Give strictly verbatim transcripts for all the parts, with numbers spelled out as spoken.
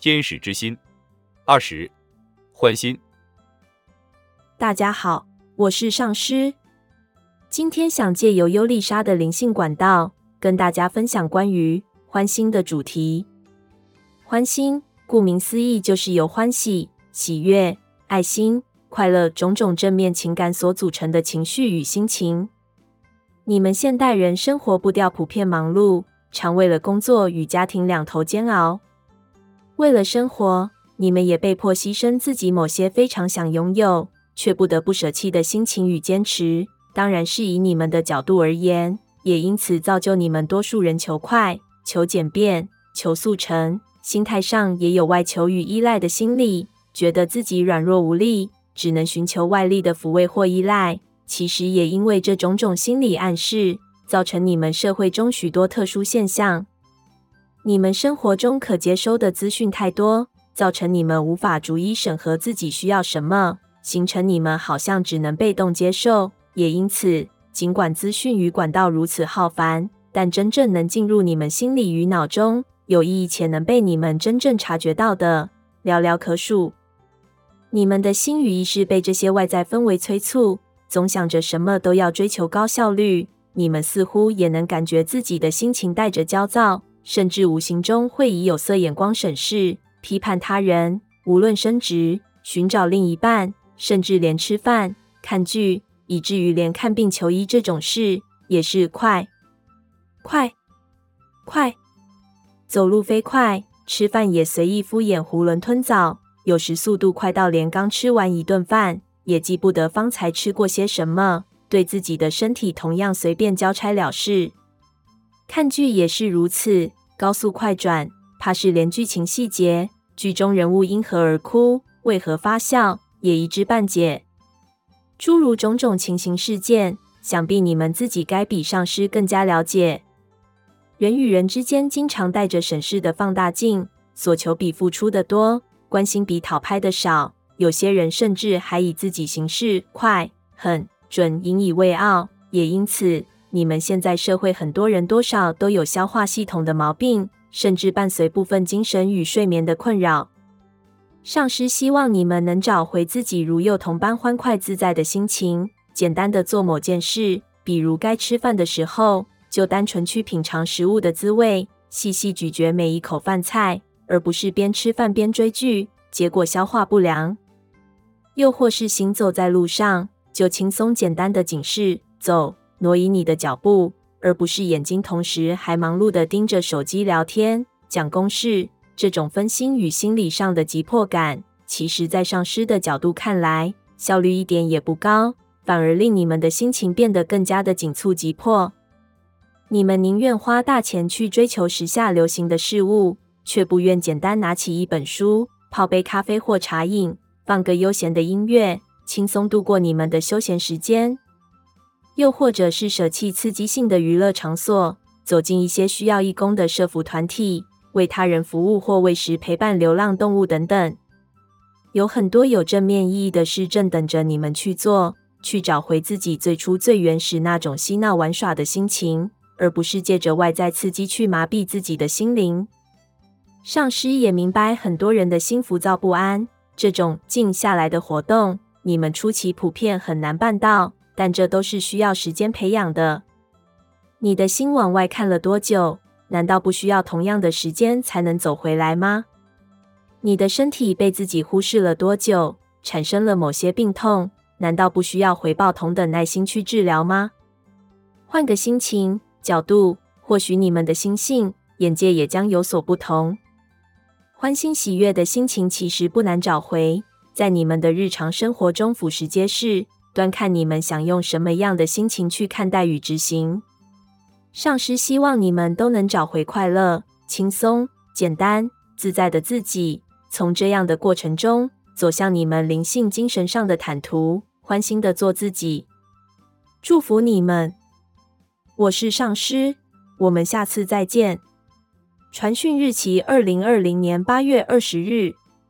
天使之心。二十，欢心。 大家好，我是上师。今天想借由优丽莎的灵性管道，跟大家分享关于欢心的主题。欢心，顾名思义，就是由欢喜、喜悦、爱心、快乐种种正面情感所组成的情绪与心情。你们现代人生活步调普遍忙碌，常为了工作与家庭两头煎熬。为了生活，你们也被迫牺牲自己某些非常想拥有，却不得不舍弃的心情与坚持。当然是以你们的角度而言，也因此造就你们多数人求快、求简便、求速成，心态上也有外求与依赖的心理，觉得自己软弱无力，只能寻求外力的抚慰或依赖。其实也因为这种种心理暗示，造成你们社会中许多特殊现象。你们生活中可接收的资讯太多，造成你们无法逐一审核自己需要什么，形成你们好像只能被动接受。也因此，尽管资讯与管道如此浩繁，但真正能进入你们心里与脑中，有意义且能被你们真正察觉到的，寥寥可数。你们的心与意识被这些外在氛围催促，总想着什么都要追求高效率。你们似乎也能感觉自己的心情带着焦躁，甚至无形中会以有色眼光审视、批判他人，无论升职、寻找另一半，甚至连吃饭、看剧，以至于连看病求医这种事，也是快、快、快。走路飞快，吃饭也随意敷衍囫囵吞枣，有时速度快到连刚吃完一顿饭，也记不得方才吃过些什么，对自己的身体同样随便交差了事。看剧也是如此，高速快转，怕是连剧情细节、剧中人物因何而哭、为何发笑，也一知半解。诸如种种情形事件，想必你们自己该比上师更加了解。人与人之间经常带着审视的放大镜，所求比付出的多，关心比讨拍的少，有些人甚至还以自己行事快、狠、准引以为傲。也因此，你们现在社会很多人多少都有消化系统的毛病，甚至伴随部分精神与睡眠的困扰。上师希望你们能找回自己如幼童般欢快自在的心情，简单的做某件事，比如该吃饭的时候，就单纯去品尝食物的滋味，细细咀嚼每一口饭菜，而不是边吃饭边追剧，结果消化不良。又或是行走在路上，就轻松简单的警示走，挪移你的脚步，而不是眼睛同时还忙碌的盯着手机聊天、讲公事。这种分心与心理上的急迫感，其实在上师的角度看来，效率一点也不高，反而令你们的心情变得更加的紧促急迫。你们宁愿花大钱去追求时下流行的事物，却不愿简单拿起一本书，泡杯咖啡或茶饮，放个悠闲的音乐，轻松度过你们的休闲时间。又或者是舍弃刺激性的娱乐场所，走进一些需要义工的社福团体，为他人服务或喂食陪伴流浪动物等等。有很多有正面意义的事正等着你们去做，去找回自己最初最原始那种嬉闹玩耍的心情，而不是借着外在刺激去麻痹自己的心灵。上师也明白很多人的心浮躁不安，这种静下来的活动，你们初期普遍很难办到，但这都是需要时间培养的。你的心往外看了多久？难道不需要同样的时间才能走回来吗？你的身体被自己忽视了多久？产生了某些病痛，难道不需要回报同等耐心去治疗吗？换个心情、角度，或许你们的心性、眼界也将有所不同。欢欣喜悦的心情其实不难找回，在你们的日常生活中俯拾皆是，端看你们想用什么样的心情去看待与执行。上师希望你们都能找回快乐、轻松、简单、自在的自己，从这样的过程中走向你们灵性精神上的坦途，欢欣的做自己。祝福你们。我是上师，我们下次再见。传讯日期二零二零年八月二十日。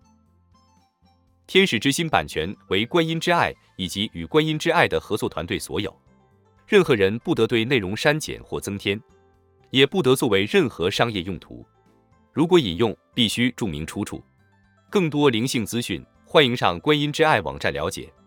天使之心版权为观音之爱以及与观音之爱的合作团队所有。任何人不得对内容删减或增添，也不得作为任何商业用途。 如果引用，必须注明出处。更多灵性资讯，欢迎上观音之爱网站了解。